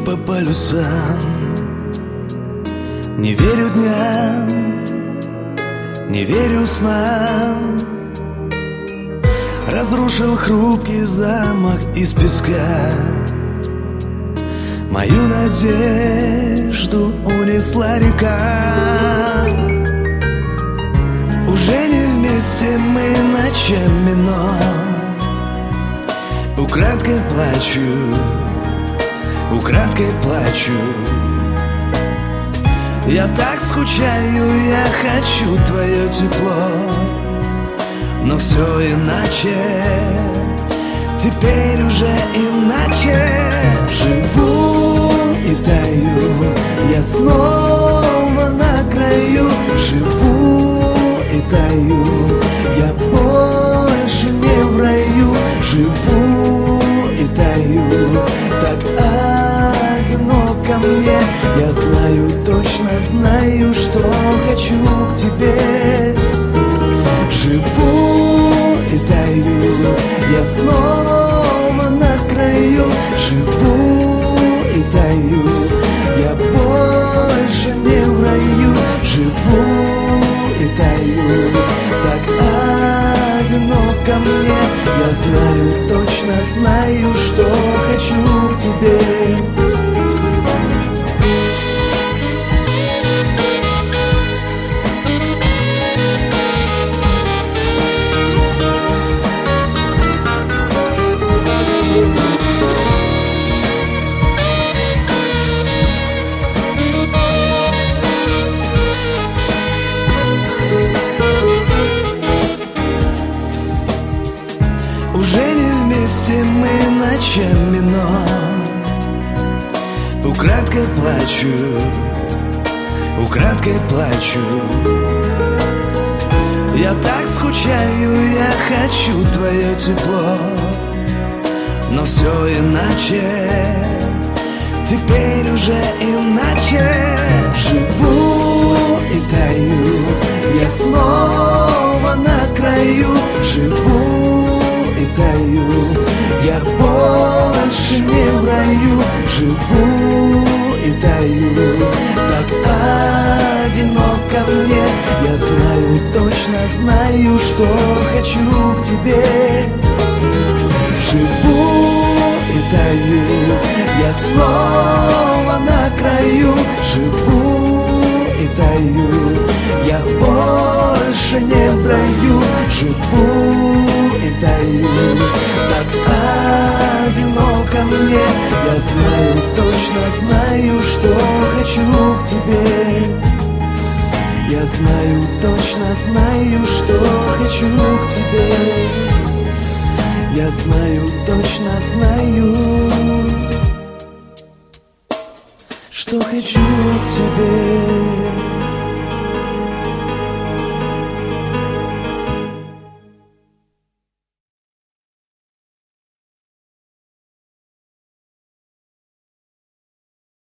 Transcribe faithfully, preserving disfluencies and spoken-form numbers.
по полюсам. Не верю дням, не верю снам. Разрушил хрупкий замок из песка. Мою надежду унесла река. Уже не вместе мы ночами, но украдкой плачу, украдкой плачу. Я так скучаю, я хочу твое тепло, но все иначе, теперь уже иначе. Живу и таю, я снова на краю. Живу и таю, я больше не в раю. Живу и таю, так одиноко мне. Я знаю, точно знаю, что хочу к тебе. Живу и таю, я снова на краю. Живу и таю, я больше не в раю. Живу и таю, так одиноко мне. Я знаю, точно знаю, что хочу к тебе. Уже не вместе мы ночами, но украдкой плачу, украдкой плачу. Я так скучаю, я хочу твое тепло, но все иначе, теперь уже иначе. Живу и таю, я снова на краю. Живу и таю, я больше не в раю. Живу и таю, так одиноко мне. Я знаю, точно знаю, что хочу к тебе. Живу и таю, я снова на краю. Живу и таю, я больше не в раю. Живу и таю, так одиноко мне. Я знаю, точно знаю, что хочу к тебе. Я знаю, точно знаю, что хочу к тебе. Я знаю, точно знаю, что хочу к тебе.